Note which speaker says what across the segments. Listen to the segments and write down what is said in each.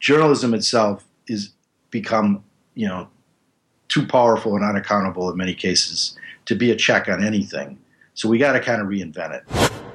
Speaker 1: journalism itself is become, too powerful and unaccountable in many cases to be a check on anything. So we got to kind of reinvent it.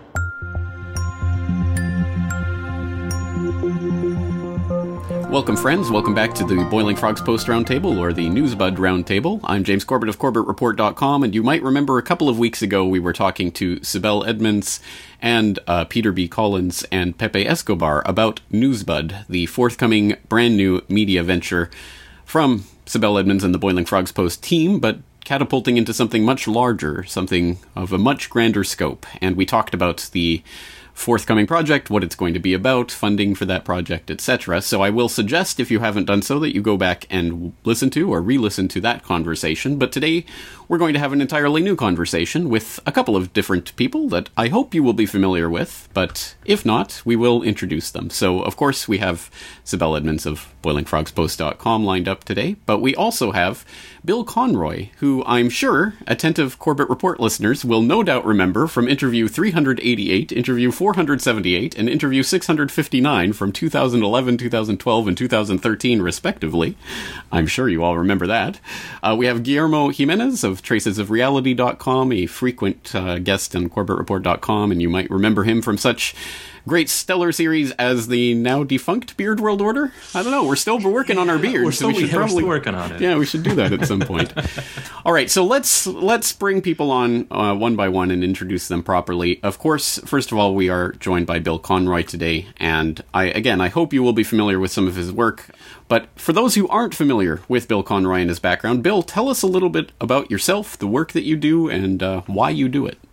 Speaker 2: Welcome, friends. Welcome back to the Boiling Frogs Post Roundtable, or the Newsbud Roundtable. I'm James Corbett of CorbettReport.com, and you might remember a couple of weeks ago we were talking to Sibel Edmonds and Peter B. Collins and Pepe Escobar about Newsbud, the forthcoming brand new media venture from Sibel Edmonds and the Boiling Frogs Post team, but catapulting into something much larger, something of a much grander scope. And we talked about the forthcoming project, what it's going to be about, funding for that project, etc. So I will suggest, if you haven't done so, that you go back and listen to or re-listen to that conversation. But today, we're going to have an entirely new conversation with a couple of different people that I hope you will be familiar with, but if not, we will introduce them. So, of course, we have Sibel Edmonds of BoilingFrogsPost.com lined up today, but we also have Bill Conroy, who I'm sure attentive Corbett Report listeners will no doubt remember from interview 388, interview 478, and interview 659 from 2011, 2012, and 2013, respectively. I'm sure you all remember that. We have Guillermo Jimenez of TracesOfReality.com, a frequent guest on CorbettReport.com, and you might remember him from such great stellar series as the now defunct Beard World Order. I don't know. We're still working on our beards.
Speaker 3: We're still working on it.
Speaker 2: Yeah, we should do that at some point. All right, so let's bring people on one by one and introduce them properly. Of course, first of all, we are joined by Bill Conroy today, and I hope you will be familiar with some of his work. But for those who aren't familiar with Bill Conroy and his background, Bill, tell us a little bit about yourself, the work that you do, and why you do it.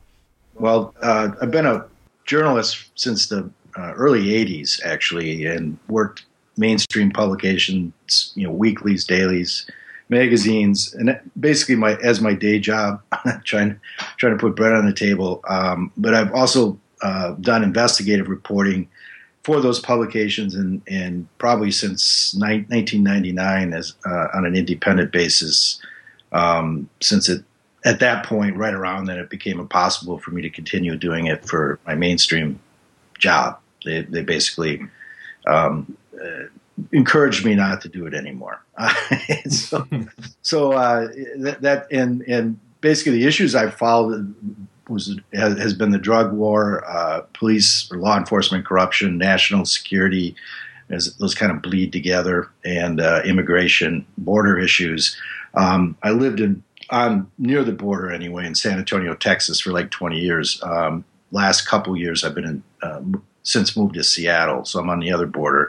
Speaker 1: Well, I've been a journalist since the early 80s, actually, and worked mainstream publications, weeklies, dailies, magazines, and basically as my day job, trying to put bread on the table. But I've also done investigative reporting for those publications, and probably since 1999 as on an independent basis, since at that point, right around then, it became impossible for me to continue doing it for my mainstream job. They basically encouraged me not to do it anymore. And basically the issues I've followed has been the drug war, police or law enforcement corruption, national security, as those kind of bleed together, and immigration, border issues. I lived near the border anyway, in San Antonio, Texas, for like 20 years. Last couple years, I've been since moved to Seattle, so I'm on the other border.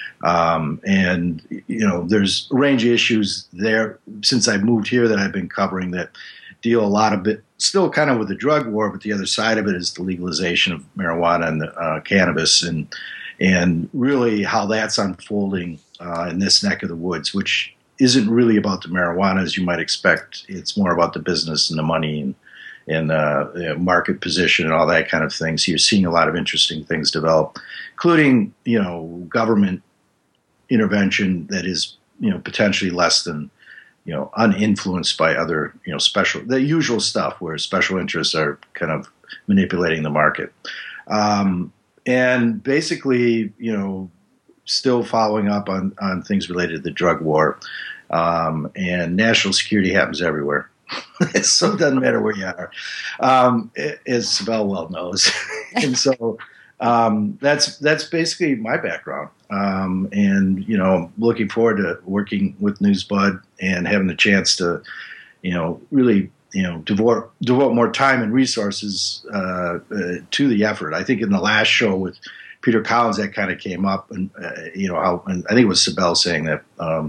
Speaker 1: And there's a range of issues there since I moved here that I've been covering that deal a lot of it, still kind of with the drug war, but the other side of it is the legalization of marijuana and cannabis, and really how that's unfolding in this neck of the woods, which isn't really about the marijuana as you might expect. It's more about the business and the money and market position and all that kind of thing. So you're seeing a lot of interesting things develop, including government intervention that is potentially less than uninfluenced by other the usual stuff where special interests are kind of manipulating the market, and basically still following up on things related to the drug war. And national security happens everywhere. So it doesn't matter where you are, as Sibel well knows. And so that's basically my background. And looking forward to working with Newsbud and having the chance to, really, devote more time and resources to the effort. I think in the last show with Peter Collins, that kind of came up, and and I think it was Sibel saying that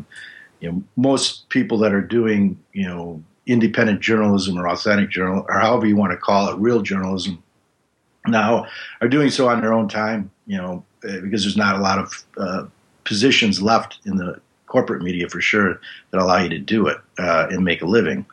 Speaker 1: most people that are doing independent journalism or authentic journal, or however you want to call it, real journalism, now are doing so on their own time, because there's not a lot of positions left in the corporate media for sure that allow you to do it and make a living.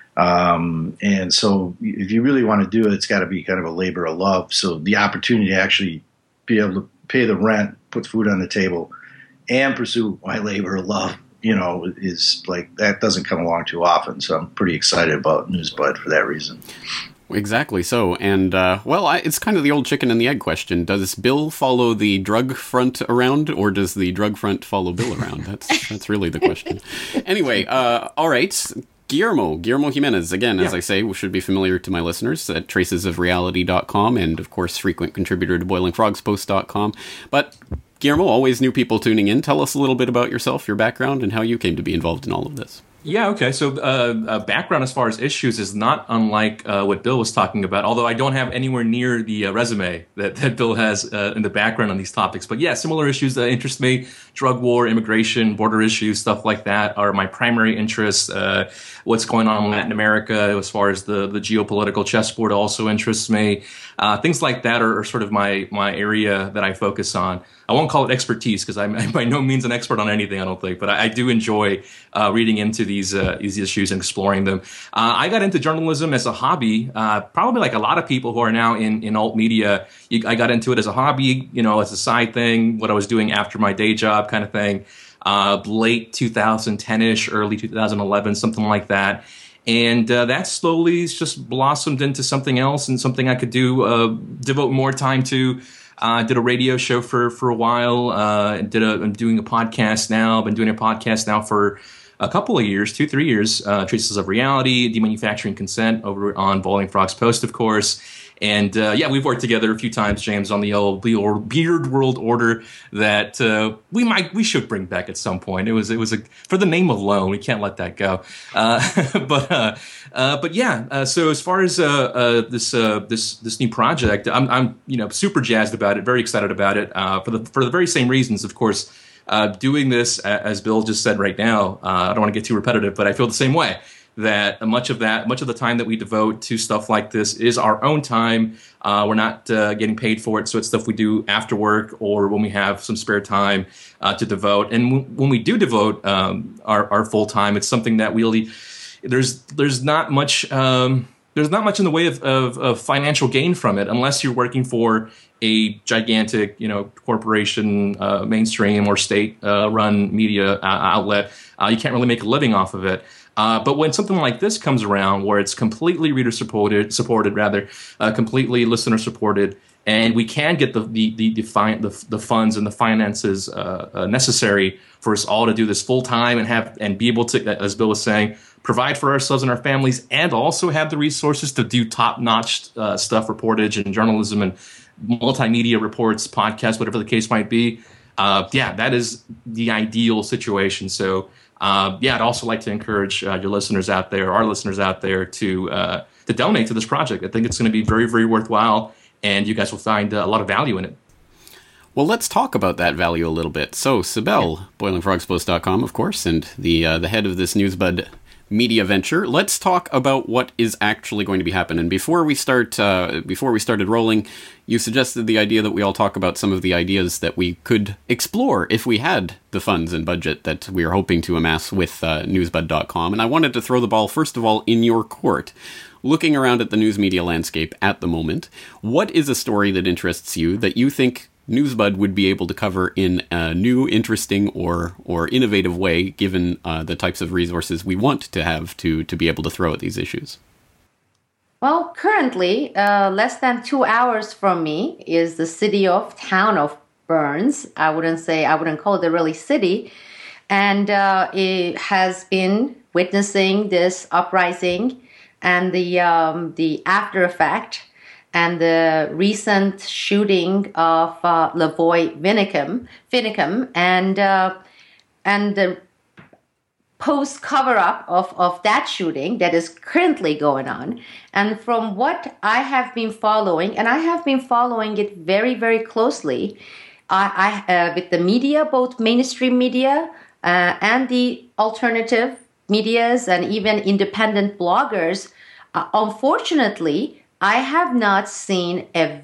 Speaker 1: And so if you really want to do it, it's got to be kind of a labor of love. So the opportunity to actually be able to pay the rent, put food on the table, and pursue my labor of love, is like, that doesn't come along too often. So I'm pretty excited about Newsbud for that reason.
Speaker 2: Exactly so. And, it's kind of the old chicken and the egg question. Does Bill follow the drug front around, or does the drug front follow Bill around? That's really the question. Anyway, all right. Guillermo Jimenez, again, as I say, should be familiar to my listeners at tracesofreality.com and, of course, frequent contributor to boilingfrogspost.com. But Guillermo, always new people tuning in. Tell us a little bit about yourself, your background, and how you came to be involved in all of this.
Speaker 3: Yeah, okay. So background as far as issues is not unlike what Bill was talking about, although I don't have anywhere near the resume that Bill has in the background on these topics. But yeah, similar issues that interest me: drug war, immigration, border issues, stuff like that are my primary interests. What's going on in Latin America as far as the geopolitical chessboard also interests me. Things like that are sort of my area that I focus on. I won't call it expertise because I'm by no means an expert on anything, I don't think, but I do enjoy reading into these issues and exploring them. I got into journalism as a hobby, probably like a lot of people who are now in alt media. I got into it as a hobby, as a side thing, what I was doing after my day job kind of thing. Late 2010-ish, early 2011, something like that. And that slowly just blossomed into something else and something I could do, devote more time to. Did a radio show for a while. I'm doing a podcast now. I've been doing a podcast now for a couple of years, 2-3 years. Traces of Reality, Demanufacturing Consent over on Boiling Frogs Post, of course. And we've worked together a few times, James, on the old Beard World Order that we should bring back at some point. It was for the name alone, we can't let that go. So as far as this new project, I'm super jazzed about it, very excited about it for the very same reasons, of course. Doing this, as Bill just said right now, I don't want to get too repetitive, but I feel the same way. That much of the time that we devote to stuff like this is our own time. We're not getting paid for it, so it's stuff we do after work or when we have some spare time to devote. And when we do devote our full time, it's something that really there's not much in the way of financial gain from it, unless you're working for a gigantic corporation, mainstream or state run media outlet. You can't really make a living off of it. But when something like this comes around, where it's completely reader supported, completely listener supported, and we can get the funds and the finances necessary for us all to do this full time and be able to, as Bill was saying, provide for ourselves and our families, and also have the resources to do top notch stuff, reportage and journalism and multimedia reports, podcasts, whatever the case might be. That is the ideal situation. So. I'd also like to encourage your listeners out there, our listeners out there, to donate to this project. I think it's going to be very, very worthwhile, and you guys will find a lot of value in it.
Speaker 2: Well, let's talk about that value a little bit. So, Sibel, boilingfrogspost.com, of course, and the head of this Newsbud media venture. Let's talk about what is actually going to be happening. Before we started rolling, you suggested the idea that we all talk about some of the ideas that we could explore if we had the funds and budget that we are hoping to amass with newsbud.com. And I wanted to throw the ball, first of all, in your court. Looking around at the news media landscape at the moment, what is a story that interests you that you think Newsbud would be able to cover in a new, interesting, or innovative way, given the types of resources we want to have to be able to throw at these issues?
Speaker 4: Well, currently, less than 2 hours from me is the town of Burns. I wouldn't call it a really city. And it has been witnessing this uprising and the after effect and the recent shooting of Lavoy Finicum and the post cover-up of that shooting that is currently going on. And from what I have been following, and I have been following it very, very closely, with the media, both mainstream media and the alternative medias and even independent bloggers, unfortunately, I have not seen a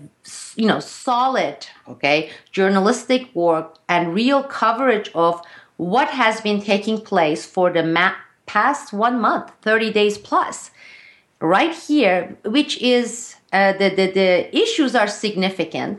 Speaker 4: solid journalistic work and real coverage of what has been taking place for the past 1 month, 30 days plus. Right here, which is the issues are significant,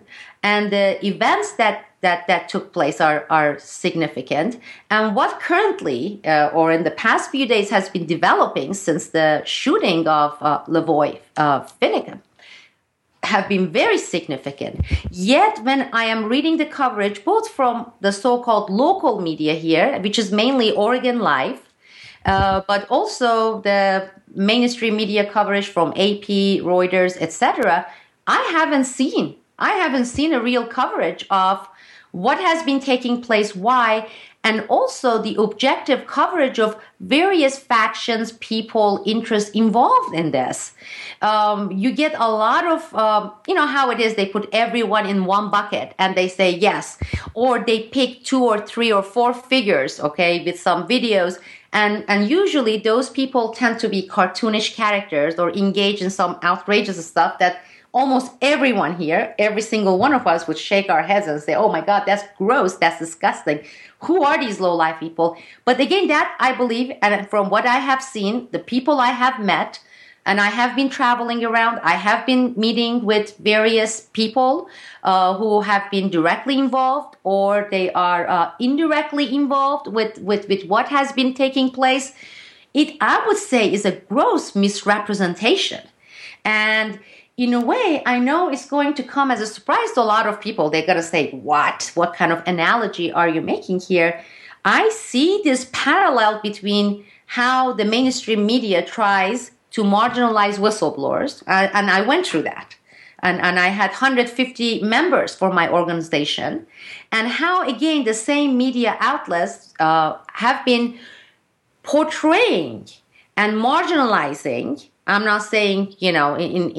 Speaker 4: and the events that took place are significant. And what currently, or in the past few days, has been developing since the shooting of Lavoy Finicum have been very significant. Yet when I am reading the coverage, both from the so-called local media here, which is mainly Oregon Live, but also the mainstream media coverage from AP, Reuters, etc., I haven't seen a real coverage of what has been taking place, why, and also the objective coverage of various factions, people, interests involved in this. You get a lot of, you know how it is, they put everyone in one bucket and they say yes, or they pick 2 or 3 or 4 figures, okay, with some videos. And usually those people tend to be cartoonish characters or engage in some outrageous stuff that almost everyone here, every single one of us would shake our heads and say, oh my God, that's gross, that's disgusting. Who are these low-life people? But again, that I believe, and from what I have seen, the people I have met, and I have been traveling around, I have been meeting with various people who have been directly involved or they are indirectly involved with what has been taking place. It, I would say, is a gross misrepresentation. And in a way, I know it's going to come as a surprise to a lot of people. They're going to say, what? What kind of analogy are you making here? I see this parallel between how the mainstream media tries to marginalize whistleblowers. And I went through that. And I had 150 members for my organization. And how, again, the same media outlets have been portraying and marginalizing. I'm not saying, you know,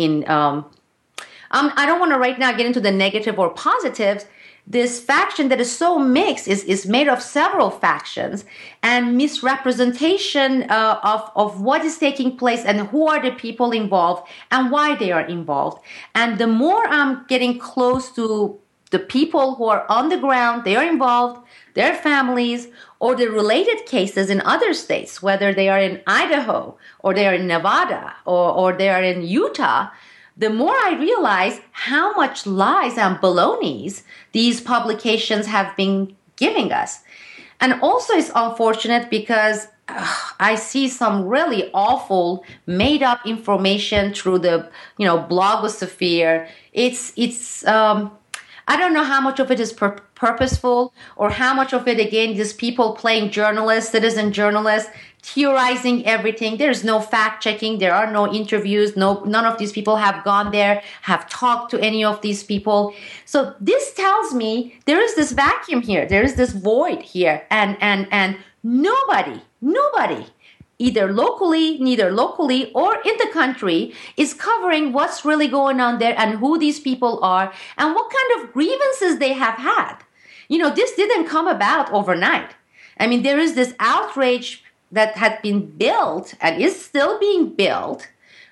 Speaker 4: I don't want to right now get into the negative or positives. This faction that is so mixed is made of several factions, and misrepresentation of what is taking place and who are the people involved and why they are involved. And the more I'm getting close to the people who are on the ground, they are involved, their families, or the related cases in other states, whether they are in Idaho or they are in Nevada or they are in Utah, the more I realize how much lies and balonies these publications have been giving us. And also it's unfortunate because I see some really awful made up information through the, you know, blogosphere. It's I don't know how much of it is purposeful or how much of it, again, just people playing journalists, citizen journalists, theorizing everything. There's no fact checking. There are no interviews. None of these people have gone there, have talked to any of these people. So this tells me there is this vacuum here. There is this void here. And nobody, neither locally or in the country, is covering what's really going on there and who these people are and what kind of grievances they have had. You know, this didn't come about overnight. I mean, there is this outrage that had been built and is still being built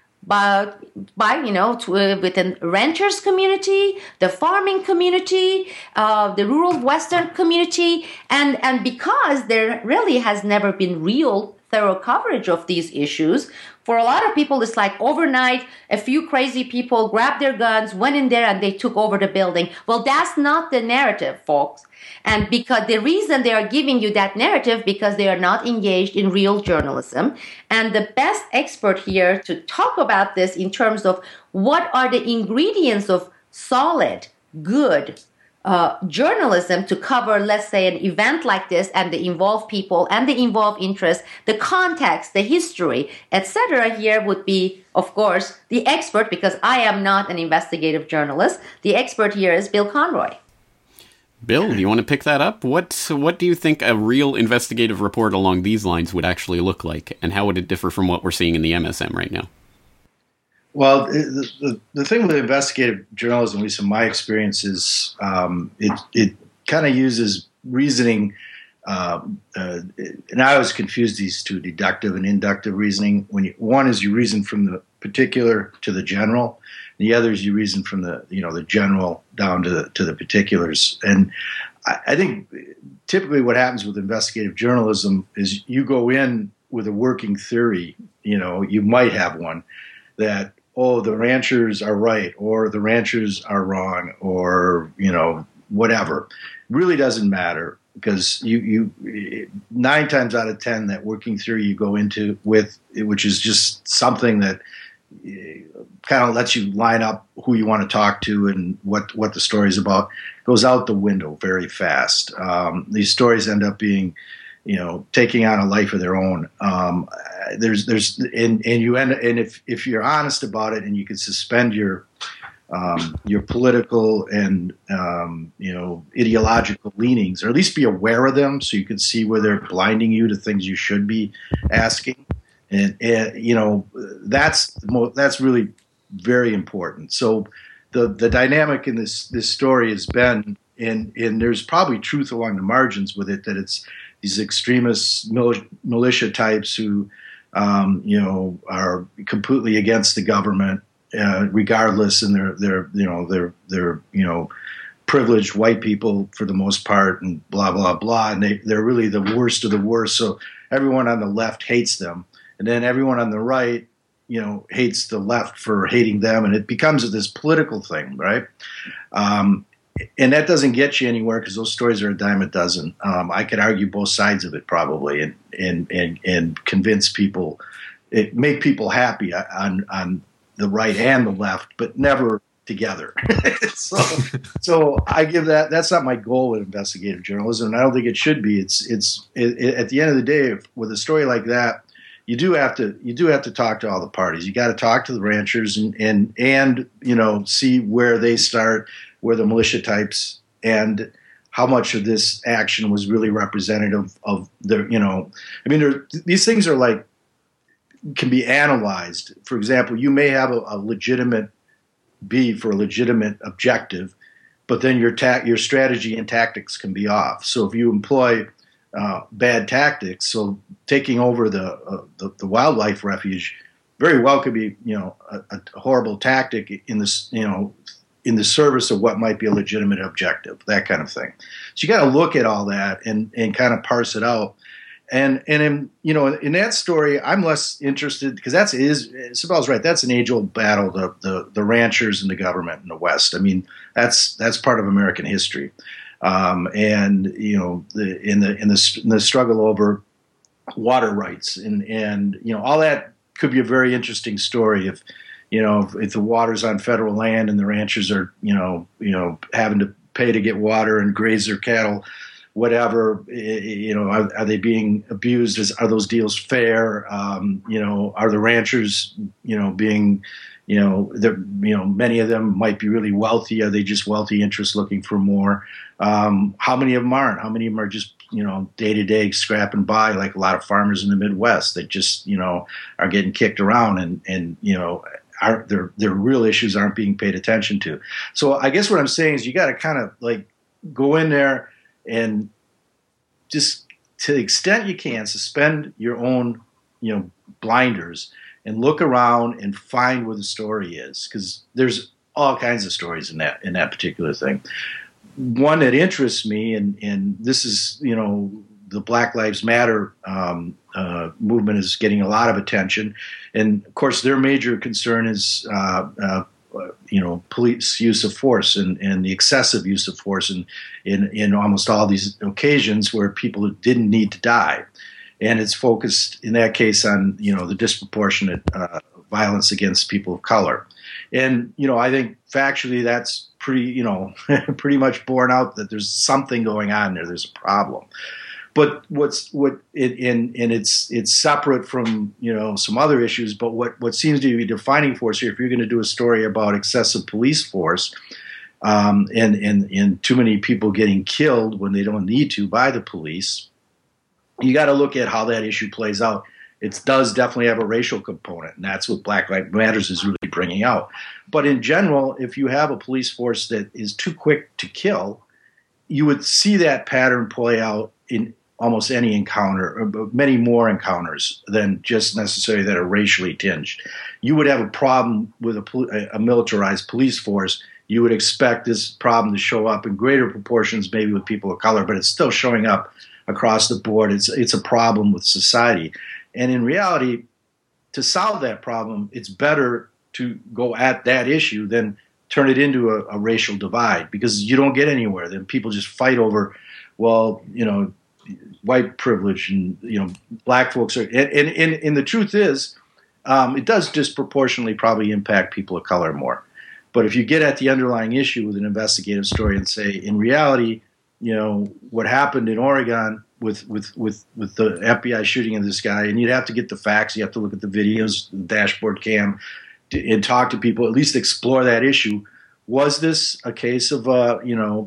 Speaker 4: by you know, within renters community, the farming community, the rural Western community, and because there really has never been real thorough coverage of these issues. For a lot of people, it's like overnight, a few crazy people grabbed their guns, went in there, and they took over the building. Well, that's not the narrative, folks. And because the reason they are giving you that narrative, because they are not engaged in real journalism. And the best expert here to talk about this in terms of what are the ingredients of solid, good journalism to cover, let's say, an event like this and the involved people and the involved interests, the context, the history, etc. here would be, of course, the expert, because I am not an investigative journalist. The expert here is Bill Conroy.
Speaker 2: Bill, do you want to pick that up? What do you think a real investigative report along these lines would actually look like, and how would it differ from what we're seeing in the MSM right now?
Speaker 1: Well, the thing with investigative journalism, at least in my experience, is it kind of uses reasoning, and I always confuse these two, deductive and inductive reasoning. One is you reason from the particular to the general, and the other is you reason from the general down to the particulars. And I think typically what happens with investigative journalism is you go in with a working theory. You know, you might have one that oh, the ranchers are right or the ranchers are wrong or, whatever. It really doesn't matter because you 9 times out of 10 that working theory you go into with, which is just something that kind of lets you line up who you want to talk to and what the story is about, goes out the window very fast. These stories end up being, taking on a life of their own. If you're honest about it and you can suspend your political and ideological leanings, or at least be aware of them, so you can see where they're blinding you to things you should be asking, and that's really very important. So the dynamic in this story has been, and there's probably truth along the margins with it, that it's these extremist militia types who are completely against the government, regardless, and they're privileged white people for the most part, and blah blah blah, and they're really the worst of the worst. So everyone on the left hates them, and then everyone on the right, hates the left for hating them, and it becomes this political thing, right? And that doesn't get you anywhere because those stories are a dime a dozen. I could argue both sides of it probably, and convince people, make people happy on the right and the left, but never together. so I give that's not my goal with investigative journalism, and I don't think it should be. It's at the end of the day, with a story like that, you do have to talk to all the parties. You got to talk to the ranchers and see where they start, where the militia types, and how much of this action was really representative of their, these things are can be analyzed. For example, you may have a legitimate B for a legitimate objective, but then your strategy and tactics can be off. So if you employ bad tactics, so taking over the wildlife refuge very well could be, a horrible tactic in this, in the service of what might be a legitimate objective, that kind of thing. So you got to look at all that and kind of parse it out. And in that story, I'm less interested because Sibel's right. That's an age-old battle, the ranchers and the government in the West. I mean, that's part of American history. In the struggle over water rights and all that could be a very interesting story if the water's on federal land and the ranchers are having to pay to get water and graze their cattle, whatever, are they being abused? Are those deals fair? Are the ranchers being many of them might be really wealthy. Are they just wealthy interests looking for more? How many of them aren't? How many of them are just, day to day scrapping by, like a lot of farmers in the Midwest that just, are getting kicked around and their real issues aren't being paid attention to. So I guess what I'm saying is you got to kind of go in there and just, to the extent you can, suspend your own, blinders and look around and find where the story is, because there's all kinds of stories in that particular thing. One that interests me, and this is, the Black Lives Matter movement is getting a lot of attention, and of course their major concern is police use of force and the excessive use of force in almost all these occasions where people didn't need to die. And it's focused in that case on, the disproportionate violence against people of color. And, I think factually that's pretty much borne out that there's something going on there. There's a problem. But it's separate from, some other issues. But what seems to be a defining force here, if you're going to do a story about excessive police force and too many people getting killed when they don't need to by the police, you got to look at how that issue plays out. It does definitely have a racial component, and that's what Black Lives Matter is really bringing out. But in general, if you have a police force that is too quick to kill, you would see that pattern play out in almost any encounter, or many more encounters than just necessarily that are racially tinged. You would have a problem with a militarized police force. You would expect this problem to show up in greater proportions, maybe with people of color, but it's still showing up across the board. It's a problem with society. And in reality, to solve that problem, it's better to go at that issue than turn it into a racial divide, because you don't get anywhere. Then people just fight over, well, white privilege and, black folks are, and the truth is, it does disproportionately probably impact people of color more. But if you get at the underlying issue with an investigative story and say, in reality, what happened in Oregon with the FBI shooting of this guy, and you'd have to get the facts, you have to look at the videos, the dashboard cam, and talk to people, at least explore that issue. Was this a case of an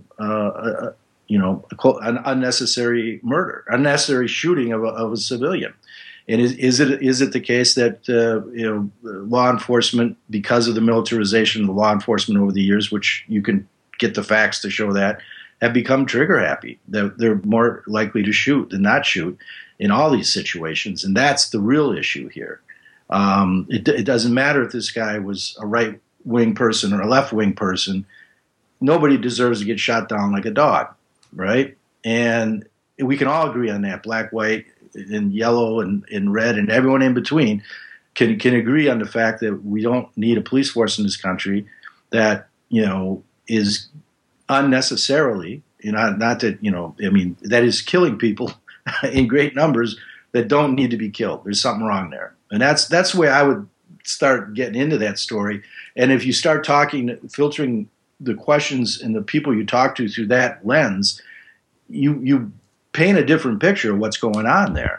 Speaker 1: unnecessary murder, unnecessary shooting of a civilian? And is it the case that law enforcement, because of the militarization of the law enforcement over the years, which you can get the facts to show that, have become trigger happy? They're more likely to shoot than not shoot in all these situations, and that's the real issue here. It doesn't matter if this guy was a right-wing person or a left-wing person. Nobody deserves to get shot down like a dog, right? And we can all agree on that. Black, white, and yellow, and red, and everyone in between can agree on the fact that we don't need a police force in this country that is unnecessarily, not that that is killing people in great numbers that don't need to be killed. There's something wrong there. And that's the way I would start getting into that story. And if you start filtering the questions and the people you talk to through that lens, you paint a different picture of what's going on there.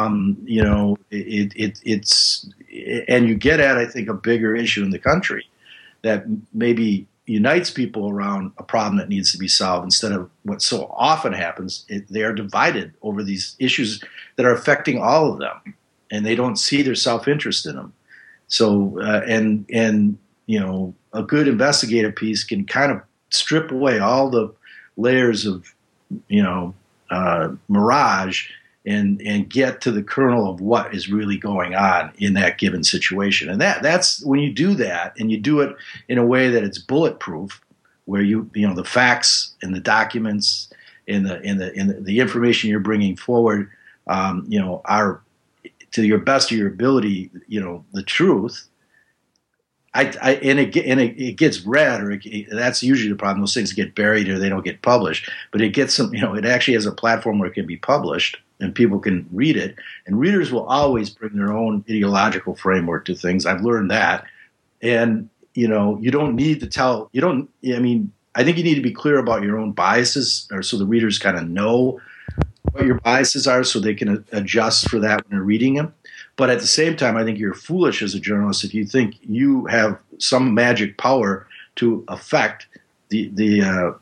Speaker 1: It's and you get at, I think, a bigger issue in the country that maybe unites people around a problem that needs to be solved, instead of what so often happens. They are divided over these issues that are affecting all of them, and they don't see their self-interest in them. So, a good investigative piece can kind of strip away all the layers of, mirage and get to the kernel of what is really going on in that given situation. And that's when you do that, and you do it in a way that it's bulletproof, where the facts and the documents and the information you're bringing forward, are, to your best of your ability, the truth. It gets read, or that's usually the problem. Those things get buried or they don't get published. But it gets some, it actually has a platform where it can be published and people can read it. And readers will always bring their own ideological framework to things. I've learned that. And you don't need to tell. I think you need to be clear about your own biases, or so the readers kind of know what your biases are, so they can adjust for that when they're reading them. But at the same time, I think you're foolish as a journalist if you think you have some magic power to affect the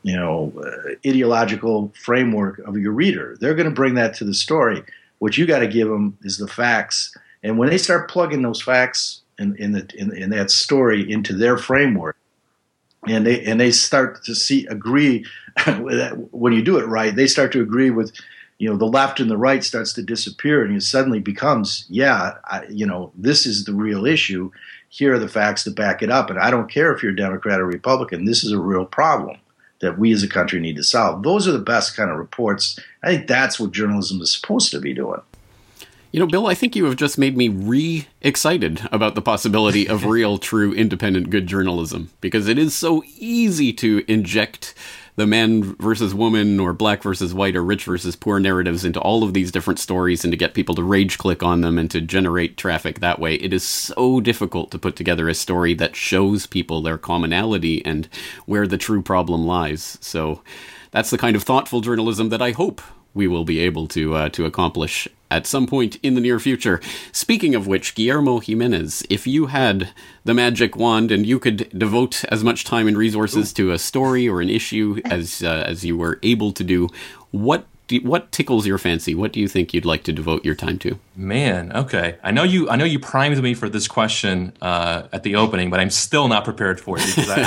Speaker 1: ideological framework of your reader. They're going to bring that to the story. What you got to give them is the facts. And when they start plugging those facts in that story into their framework, and they start to agree with that, when you do it right, they start to agree with. The left and the right starts to disappear, and it suddenly becomes, this is the real issue. Here are the facts to back it up. And I don't care if you're a Democrat or Republican. This is a real problem that we as a country need to solve. Those are the best kind of reports. I think that's what journalism is supposed to be doing.
Speaker 2: Bill, I think you have just made me re-excited about the possibility of real, true, independent, good journalism, because it is so easy to inject the man versus woman, or black versus white, or rich versus poor narratives into all of these different stories, and to get people to rage click on them and to generate traffic that way. It is so difficult to put together a story that shows people their commonality and where the true problem lies. So that's the kind of thoughtful journalism that I hope we will be able to accomplish at some point in the near future. Speaking of which, Guillermo Jimenez, if you had the magic wand and you could devote as much time and resources to a story or an issue as you were able to do, what tickles your fancy? What do you think you'd like to devote your time to?
Speaker 3: Man, okay. I know you primed me for this question at the opening, but I'm still not prepared for it, because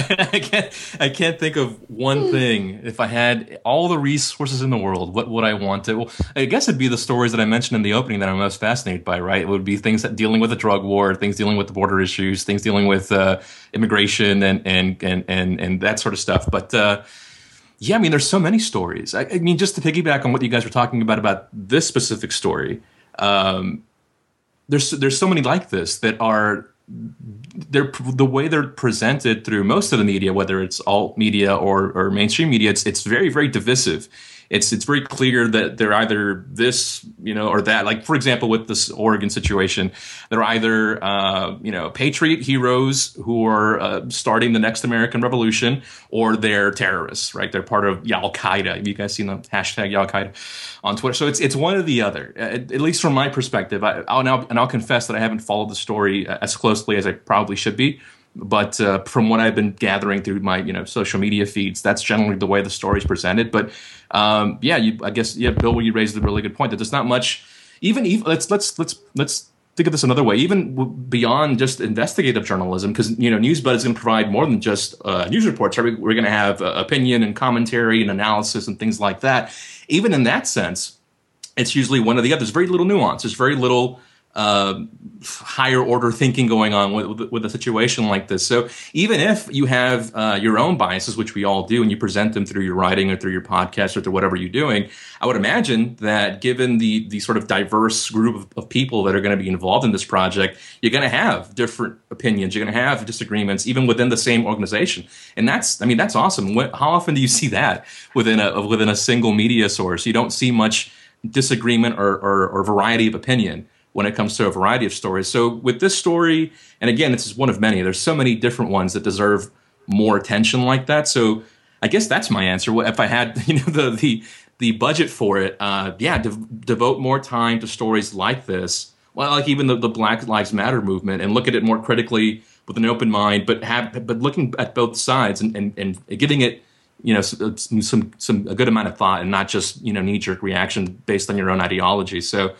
Speaker 3: I can't think of one thing. If I had all the resources in the world, what would I want to? Well, I guess it'd be the stories that I mentioned in the opening that I'm most fascinated by, right? It would be things that dealing with the drug war, things dealing with the border issues, things dealing with immigration and that sort of stuff. But yeah, there's so many stories. Just to piggyback on what you guys were talking about this specific story, there's so many like this that are the way they're presented through most of the media, whether it's alt media or mainstream media, it's very, very divisive. It's very clear that they're either this, or that. Like, for example, with this Oregon situation, they're either, patriot heroes who are starting the next American Revolution, or they're terrorists, right? They're part of Al Qaeda. Have you guys seen the hashtag Al Qaeda on Twitter? So it's one or the other, at least from my perspective. I'll confess that I haven't followed the story as closely as I probably should be. But from what I've been gathering through my social media feeds, that's generally the way the story's presented. But I guess Bill, you raised a really good point that there's not much. Even let's think of this another way. Even beyond just investigative journalism, because NewsBud is going to provide more than just news reports. Right? We're going to have opinion and commentary and analysis and things like that. Even in that sense, it's usually one or the other. There's very little nuance. There's very little higher order thinking going on with a situation like this. So even if you have your own biases, which we all do, and you present them through your writing or through your podcast or through whatever you're doing, I would imagine that given the sort of diverse group of people that are going to be involved in this project, you're going to have different opinions. You're going to have disagreements, even within the same organization. And that's awesome. How often do you see that within a single media source? You don't see much disagreement or variety of opinion when it comes to a variety of stories. So with this story, and again, this is one of many, there's so many different ones that deserve more attention like that. So I guess that's my answer. If I had the budget for it, devote more time to stories like this. Well, like even the Black Lives Matter movement, and look at it more critically with an open mind, but looking at both sides and giving it a good amount of thought, and not just knee-jerk reaction based on your own ideology. So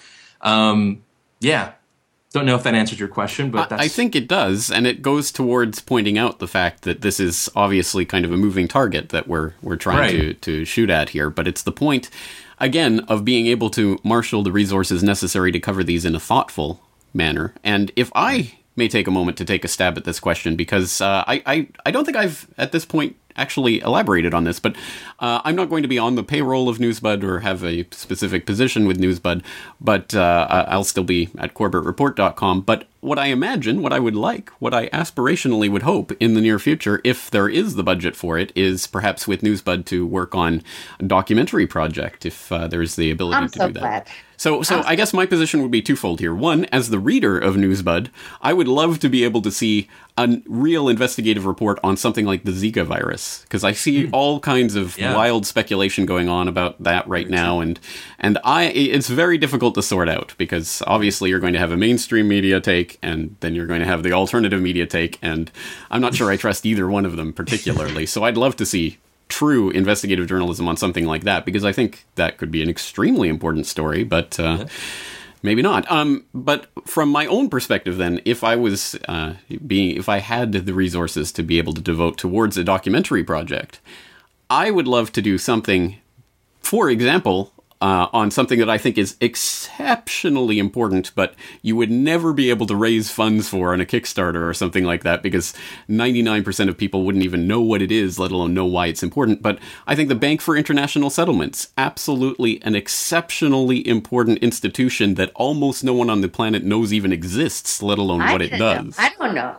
Speaker 3: don't know if that answered your question, but I
Speaker 2: think it does, and it goes towards pointing out the fact that this is obviously kind of a moving target that we're trying to shoot at here. But it's the point, again, of being able to marshal the resources necessary to cover these in a thoughtful manner. And if I may take a moment to take a stab at this question, because I don't think I've, at this point, actually elaborated on this, but I'm not going to be on the payroll of NewsBud or have a specific position with NewsBud, but I'll still be at CorbettReport.com. But what I imagine, what I would like, what I aspirationally would hope in the near future, if there is the budget for it, is perhaps with NewsBud to work on a documentary project, if there's the ability to do that.
Speaker 4: Glad.
Speaker 2: So I guess my position would be twofold here. One, as the reader of NewsBud, I would love to be able to see a real investigative report on something like the Zika virus, because I see all kinds of wild speculation going on about that right now, and it's very difficult to sort out, because obviously you're going to have a mainstream media take, and then you're going to have the alternative media take, and I'm not sure I trust either one of them particularly. So I'd love to see true investigative journalism on something like that, because I think that could be an extremely important story, but maybe not. But from my own perspective, then, if I was if I had the resources to be able to devote towards a documentary project, I would love to do something, for example, on something that I think is exceptionally important, but you would never be able to raise funds for on a Kickstarter or something like that, because 99% of people wouldn't even know what it is, let alone know why it's important. But I think the Bank for International Settlements, absolutely an exceptionally important institution that almost no one on the planet knows even exists, let alone what it does.
Speaker 4: I don't know.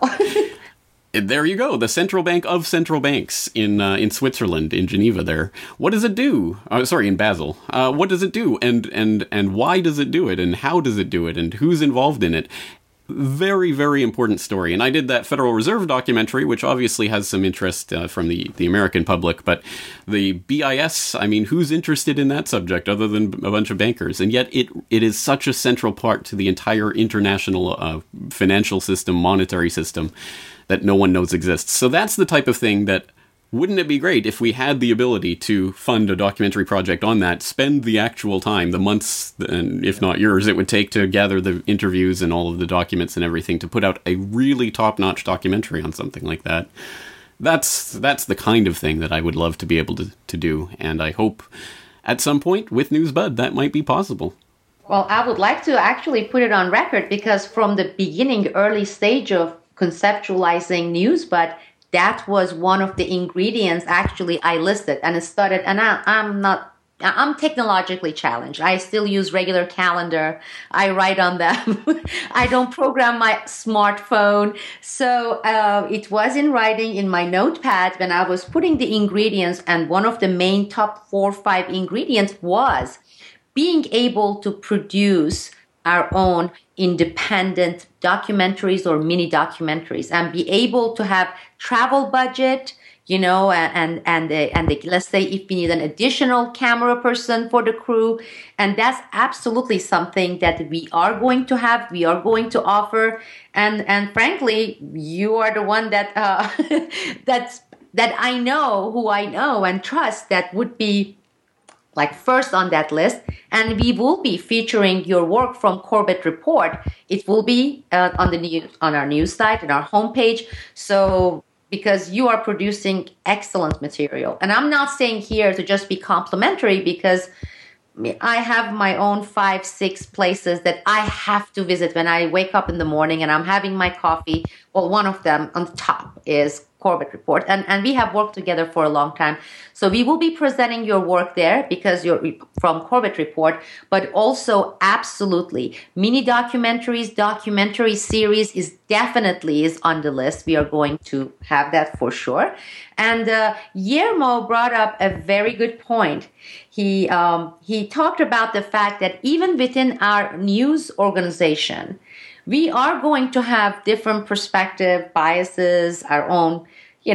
Speaker 2: There you go, the central bank of central banks in Switzerland, in Geneva. There, what does it do? In Basel. What does it do, and why does it do it, and how does it do it, and who's involved in it? Very, very important story. And I did that Federal Reserve documentary, which obviously has some interest from the American public, but the BIS, I mean, who's interested in that subject other than a bunch of bankers? And yet it is such a central part to the entire international financial system, monetary system, that no one knows exists. So that's the type of thing that, wouldn't it be great if we had the ability to fund a documentary project on that, spend the actual time, the months, and if not years, it would take to gather the interviews and all of the documents and everything to put out a really top-notch documentary on something like that. That's the kind of thing that I would love to be able to do, and I hope at some point with NewsBud that might be possible.
Speaker 4: Well, I would like to actually put it on record, because from the beginning, early stage of conceptualizing NewsBud, that was one of the ingredients actually I listed, and it started, and I'm I'm technologically challenged. I still use regular calendar. I write on them. I don't program my smartphone. So it was in writing in my notepad when I was putting the ingredients, and one of the main top 4 or 5 ingredients was being able to produce our own independent documentaries or mini documentaries and be able to have travel budget, and let's say if we need an additional camera person for the crew. And that's absolutely something that we are going to have, we are going to offer. And frankly, you are the one that that I know, who I know and trust, that would be like first on that list. And we will be featuring your work from Corbett Report. It will be on our news site and our homepage. So because you are producing excellent material. And I'm not saying here to just be complimentary, because I have my own 5, 6 places that I have to visit when I wake up in the morning and I'm having my coffee. Well, one of them on the top is Corbett Report. And we have worked together for a long time. So we will be presenting your work there because you're from Corbett Report, but also absolutely mini documentaries, documentary series is on the list. We are going to have that for sure. And Guillermo brought up a very good point. He talked about the fact that even within our news organization, we are going to have different perspective, biases, our own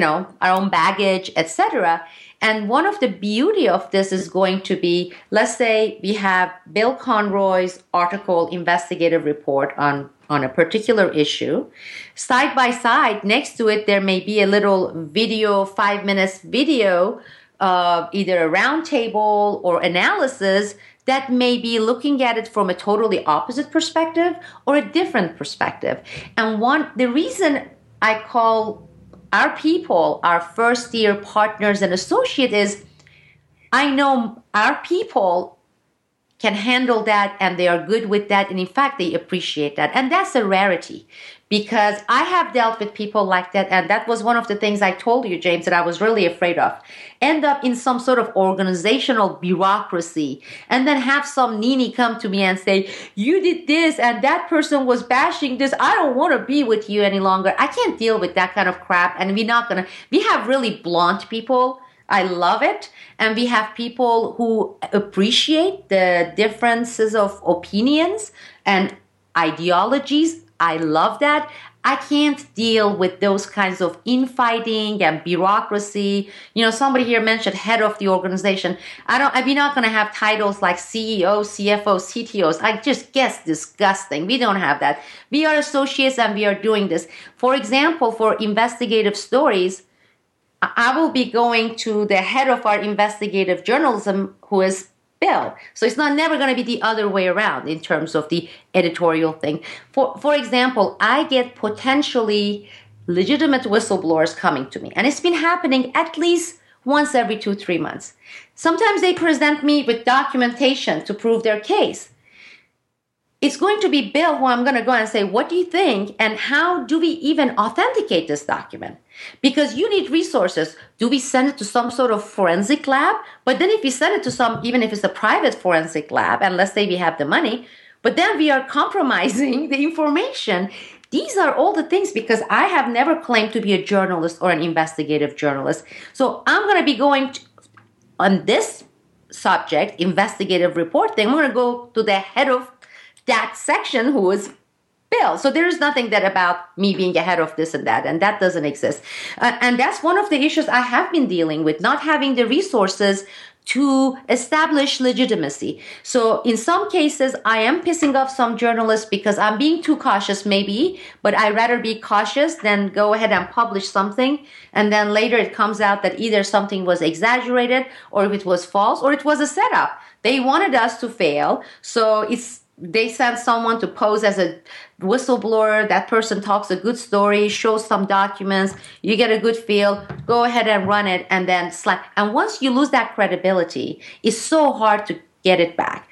Speaker 4: baggage, etc. And one of the beauty of this is going to be, let's say we have Bill Conroy's article, investigative report on a particular issue. Side by side, next to it, there may be a little video, 5 minutes video, either a roundtable or analysis that may be looking at it from a totally opposite perspective or a different perspective. And the reason I call our people, our first year partners and associates, is I know our people can handle that and they are good with that. And in fact, they appreciate that. And that's a rarity, because I have dealt with people like that. And that was one of the things I told you, James, that I was really afraid of. End up in some sort of organizational bureaucracy and then have some Nini come to me and say, you did this and that person was bashing this. I don't want to be with you any longer. I can't deal with that kind of crap. And we have really blunt people. I love it. And we have people who appreciate the differences of opinions and ideologies. I love that. I can't deal with those kinds of infighting and bureaucracy. Somebody here mentioned head of the organization. We're not going to have titles like CEO, CFO, CTOs. I just guess disgusting. We don't have that. We are associates and we are doing this. For example, for investigative stories, I will be going to the head of our investigative journalism, who is Bill. So it's never going to be the other way around in terms of the editorial thing. For example, I get potentially legitimate whistleblowers coming to me, and it's been happening at least once every 2-3 months. Sometimes they present me with documentation to prove their case. It's going to be Bill who I'm going to go and say, what do you think? And how do we even authenticate this document? Because you need resources. Do we send it to some sort of forensic lab? But then if we send it to even if it's a private forensic lab, and let's say we have the money, but then we are compromising the information. These are all the things, because I have never claimed to be a journalist or an investigative journalist. So I'm going to be going on this subject, investigative reporting. I'm going to go to the head of that section, who is Bill. So there is nothing that about me being ahead of this and that doesn't exist. And that's one of the issues I have been dealing with, not having the resources to establish legitimacy. So in some cases, I am pissing off some journalists because I'm being too cautious maybe, but I'd rather be cautious than go ahead and publish something. And then later it comes out that either something was exaggerated, or if it was false, or it was a setup. They wanted us to fail. So they send someone to pose as a whistleblower. That person talks a good story, shows some documents. You get a good feel. Go ahead and run it, and then slap. And once you lose that credibility, it's so hard to get it back.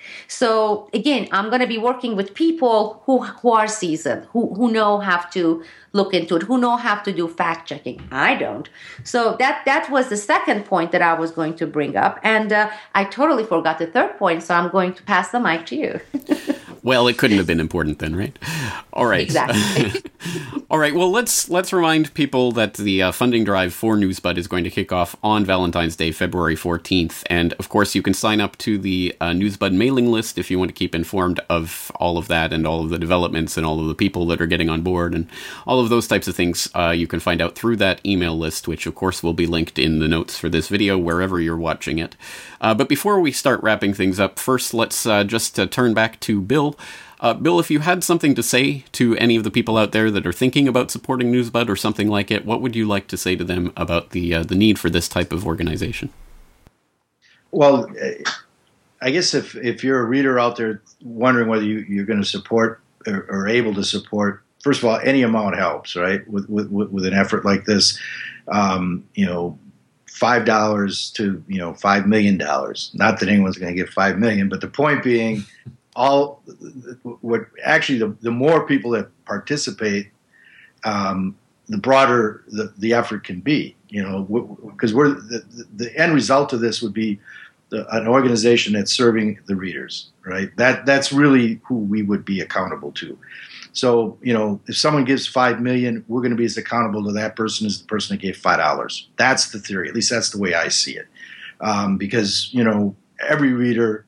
Speaker 4: So again, I'm going to be working with people who are seasoned, who know how to look into it, who know how to do fact checking. I don't. So that was the second point that I was going to bring up. And I totally forgot the third point. So I'm going to pass the mic to you.
Speaker 2: Well, it couldn't have been important then, right? All right.
Speaker 4: Exactly.
Speaker 2: All right. Well, let's remind people that the funding drive for NewsBud is going to kick off on Valentine's Day, February 14th. And, of course, you can sign up to the NewsBud mailing list if you want to keep informed of all of that and all of the developments and all of the people that are getting on board and all of those types of things. You can find out through that email list, which, of course, will be linked in the notes for this video, wherever you're watching it. But before we start wrapping things up, first, let's just turn back to Bill. Bill, if you had something to say to any of the people out there that are thinking about supporting NewsBud or something like it, what would you like to say to them about the need for this type of organization?
Speaker 1: Well, I guess if you're a reader out there wondering whether you're going to support or able to support, first of all, any amount helps, right? With an effort like this, $5 to $5 million. Not that anyone's going to give $5 million, but the point being, the more people that participate, the broader the effort can be. Because the end result of this would be an organization that's serving the readers, right? That's really who we would be accountable to. So, if someone gives $5 million, we're going to be as accountable to that person as the person that gave $5. That's the theory. At least that's the way I see it. Because every reader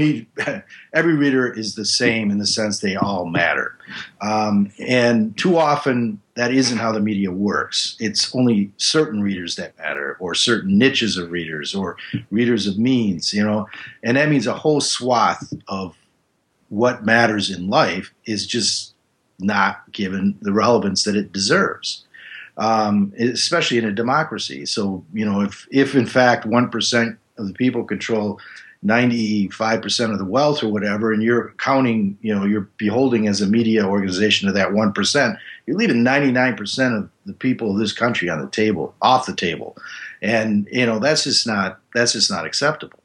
Speaker 1: is the same in the sense they all matter. And too often that isn't how the media works. It's only certain readers that matter, or certain niches of readers, or readers of means, and that means a whole swath of what matters in life is just not given the relevance that it deserves. Especially in a democracy. So, if in fact 1% of the people control 95% of the wealth or whatever, and you're counting, you're beholding as a media organization to that 1%, you're leaving 99% of the people of this country off the table. And, that's just not acceptable.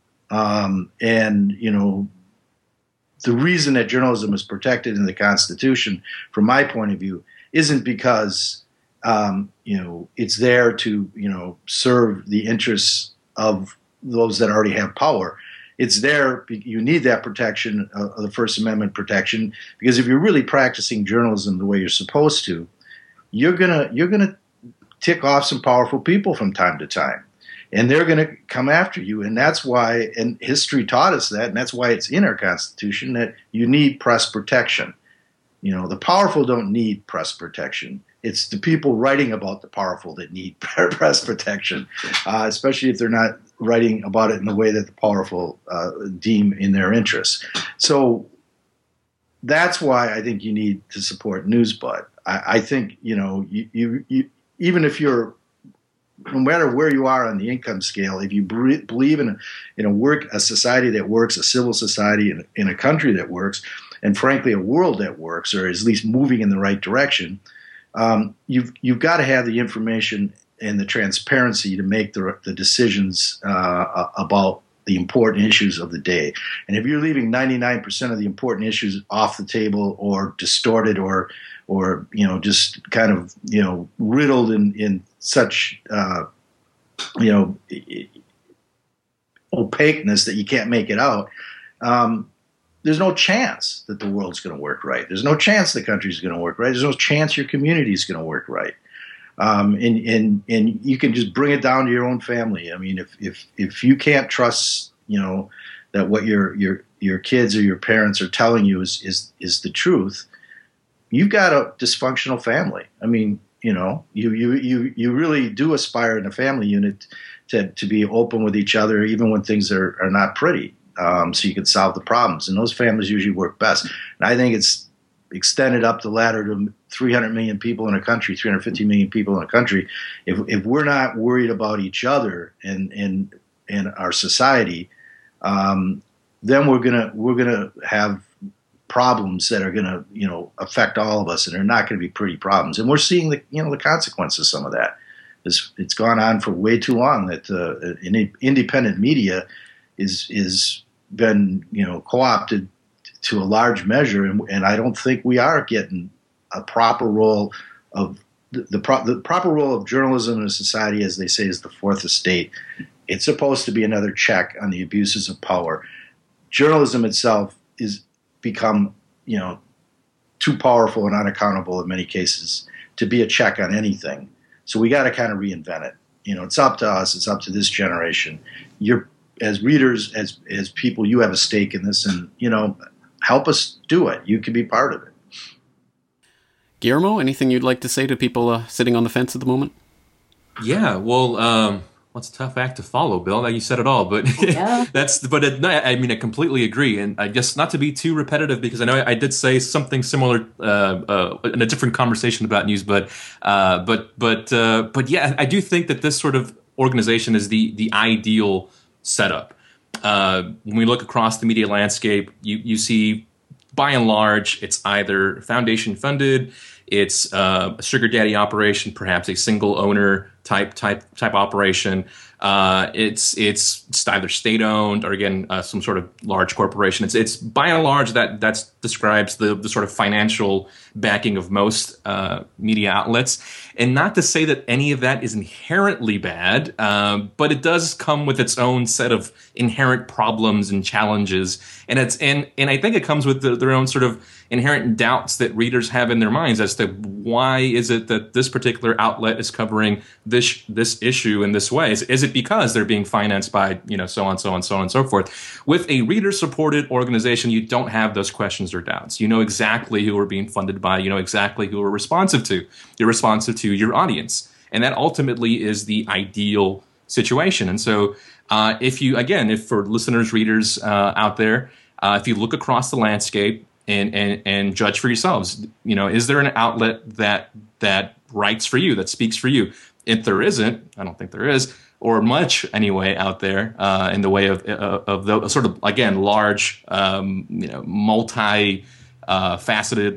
Speaker 1: The reason that journalism is protected in the Constitution, from my point of view, isn't because, it's there to, serve the interests of those that already have power. It's there. You need that protection, the First Amendment protection, because if you're really practicing journalism the way you're supposed to, you're gonna tick off some powerful people from time to time, and they're gonna come after you. And that's why, and history taught us that, and that's why it's in our Constitution that you need press protection. The powerful don't need press protection. It's the people writing about the powerful that need press protection, especially if they're not writing about it in the way that the powerful deem in their interests. So that's why I think you need to support NewsBud. I think, you even if you're, no matter where you are on the income scale, if you believe in a society that works, a civil society in a country that works, and frankly a world that works, or is at least moving in the right direction, you've got to have the information and the transparency to make the decisions about the important issues of the day. And if you're leaving 99% of the important issues off the table, or distorted, or just kind of riddled in such opaqueness that you can't make it out, there's no chance that the world's going to work right. There's no chance the country's going to work right. There's no chance your community is going to work right. And you can just bring it down to your own family. I mean, if you can't trust, that what your kids or your parents are telling you is the truth, you've got a dysfunctional family. I mean, you really do aspire in a family unit to be open with each other, even when things are not pretty. So you can solve the problems. And those families usually work best. And I think it's extended up the ladder to 300 million people in a country, 350 million people in a country. If we're not worried about each other and our society, then we're gonna have problems that are gonna affect all of us, and they're not gonna be pretty problems. And we're seeing the consequences of some of that. It's gone on for way too long that independent media is been, co-opted to a large measure, and I don't think we are getting a proper role of the proper role of journalism in a society, as they say, is the fourth estate. It's supposed to be another check on the abuses of power. Journalism itself is become, too powerful and unaccountable in many cases to be a check on anything. So we got to kind of reinvent it. It's up to us. It's up to this generation. You're, as readers, as people, you have a stake in this, and help us do it. You can be part of it.
Speaker 2: Guillermo, anything you'd like to say to people sitting on the fence at the moment?
Speaker 3: Yeah, well, it's a tough act to follow, Bill. Like you said it all, but
Speaker 4: Yeah.
Speaker 3: I completely agree. And I guess not to be too repetitive, because I know I did say something similar in a different conversation about news, but yeah, I do think that this sort of organization is the ideal setup. When we look across the media landscape, you see, by and large, it's either foundation funded, it's a sugar daddy operation, perhaps a single owner type operation. It's either state owned or, again, some sort of large corporation. It's by and large that describes the sort of financial backing of most media outlets. And not to say that any of that is inherently bad, but it does come with its own set of inherent problems and challenges. And I think it comes with their own sort of inherent doubts that readers have in their minds as to why is it that this particular outlet is covering this issue in this way. Is it because they're being financed by, so on, so on, so on and so forth? With a reader-supported organization, you don't have those questions or doubts. You know exactly who we're being funded by. You know exactly who we're responsive to. You're responsive to your audience. And that ultimately is the ideal situation. And so if for listeners, readers out there, if you look across the landscape and judge for yourselves, is there an outlet that writes for you, that speaks for you? If there isn't, I don't think there is, or much anyway out there in the way of the sort of, again, large, multi faceted,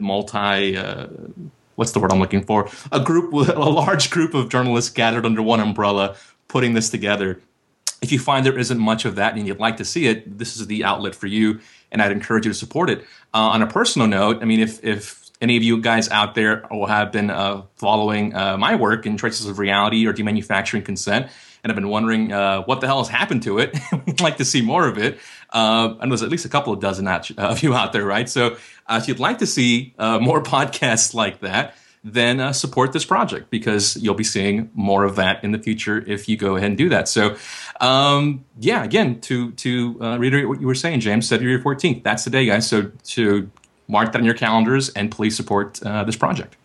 Speaker 3: what's the word I'm looking for? A large group of journalists gathered under one umbrella, putting this together. If you find there isn't much of that and you'd like to see it, this is the outlet for you, and I'd encourage you to support it. On a personal note, I mean, if any of you guys out there will have been following my work in Traces of Reality or Demanufacturing Consent, and have been wondering what the hell has happened to it, we'd like to see more of it. And there's at least a couple of dozen of you out there, right? So if you'd like to see more podcasts like that, then support this project, because you'll be seeing more of that in the future if you go ahead and do that. So, again, to reiterate what you were saying, James, February 14th, that's the day, guys. So to mark that on your calendars, and please support this project.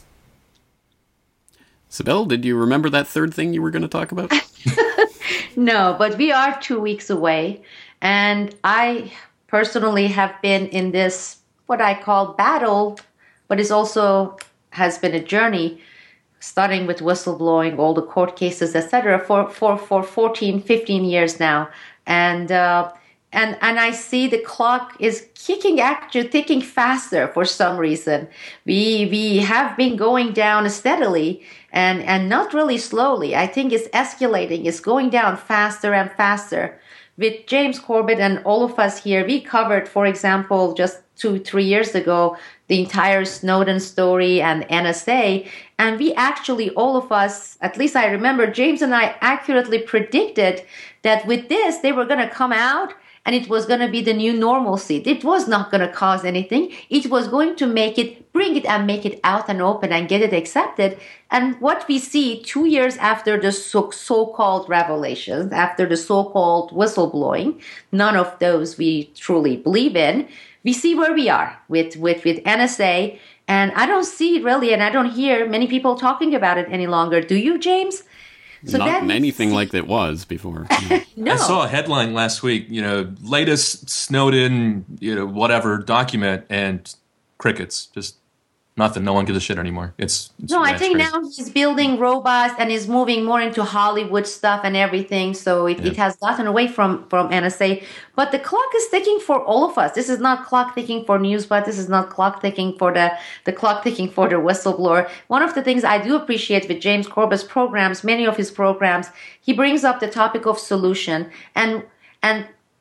Speaker 2: Sibel, did you remember that third thing you were going to talk about?
Speaker 4: No, but we are 2 weeks away. And I personally have been in this, what I call battle, but it's also has been a journey, starting with whistleblowing, all the court cases, etc., for 14, 15 years now. And I see the clock is ticking faster for some reason. We have been going down steadily and not really slowly. I think it's escalating. It's going down faster and faster. With James Corbett and all of us here, we covered, for example, just 2-3 years ago, the entire Snowden story and NSA. And we actually, all of us, at least I remember, James and I accurately predicted that with this, they were going to come out and it was going to be the new normalcy. It was not going to cause anything. It was going to bring it and make it out and open and get it accepted. And what we see 2 years after the so-called revelations, after the so-called whistleblowing, none of those we truly believe in, we see where we are with NSA. And I don't see really, and I don't hear many people talking about it any longer. Do you, James?
Speaker 2: So not anything like it was before.
Speaker 4: No.
Speaker 3: I saw a headline last week, latest Snowden, whatever document, and crickets, just nothing. No one gives a shit anymore.
Speaker 4: I think now he's building robots and is moving more into Hollywood stuff and everything. So it has gotten away from NSA. But the clock is ticking for all of us. This is not clock ticking for NewsBud. This is not clock ticking for the clock ticking for the whistleblower. One of the things I do appreciate with James Corbett's programs, many of his programs, he brings up the topic of solution. And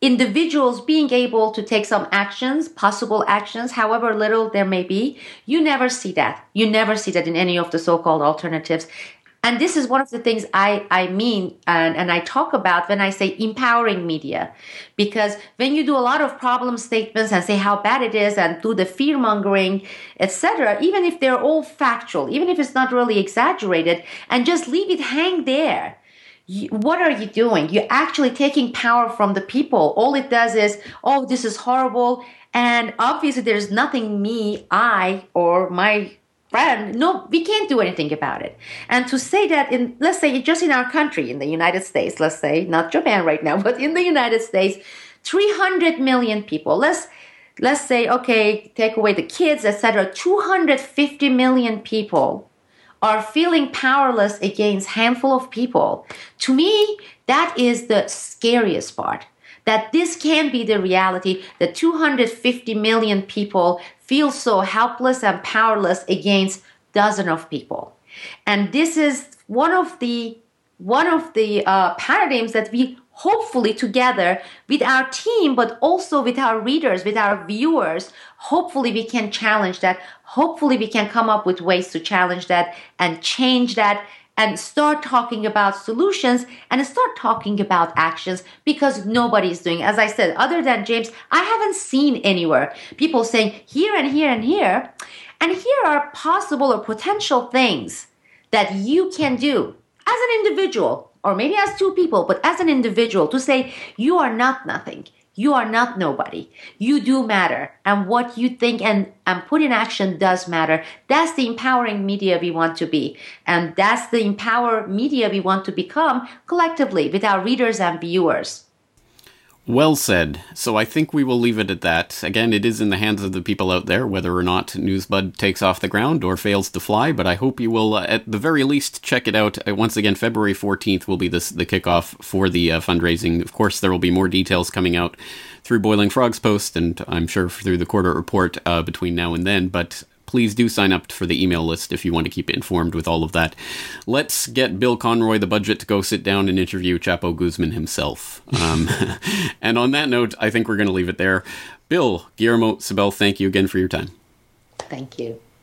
Speaker 4: individuals being able to take some actions, possible actions, however little there may be. You never see that. You never see that in any of the so-called alternatives. And this is one of the things I mean and I talk about when I say empowering media. Because when you do a lot of problem statements and say how bad it is and do the fear-mongering, etc., even if they're all factual, even if it's not really exaggerated, and just leave it hang there, what are you doing? You're actually taking power from the people. All it does is, oh, this is horrible. And obviously there's nothing I or my friend, no, we can't do anything about it. And to say that let's say just in our country, in the United States, let's say, not Japan right now, but in the United States, 300 million people, let's say, okay, take away the kids, etc., 250 million people are feeling powerless against a handful of people. To me, that is the scariest part. That this can be the reality, that 250 million people feel so helpless and powerless against dozens of people. And this is one of the paradigms that we hopefully together with our team, but also with our readers, with our viewers, hopefully we can challenge that. Hopefully we can come up with ways to challenge that and change that, and start talking about solutions and start talking about actions, because nobody's doing it. As I said, other than James, I haven't seen anywhere people saying here and here and here. And here are possible or potential things that you can do as an individual, or maybe as two people, but as an individual, to say you are not nothing. You are not nobody. You do matter. And what you think and put in action does matter. That's the empowering media we want to be. And that's the empowered media we want to become collectively with our readers and viewers.
Speaker 2: Well said. So I think we will leave it at that. Again, it is in the hands of the people out there, whether or not NewsBud takes off the ground or fails to fly, but I hope you will, at the very least, check it out. Once again, February 14th will be the kickoff for the fundraising. Of course, there will be more details coming out through Boiling Frogs Post, and I'm sure through the Corbett Report between now and then, but please do sign up for the email list if you want to keep informed with all of that. Let's get Bill Conroy, the budget, to go sit down and interview Chapo Guzman himself. And on that note, I think we're going to leave it there. Bill, Guillermo, Sibel, thank you again for your time.
Speaker 4: Thank you.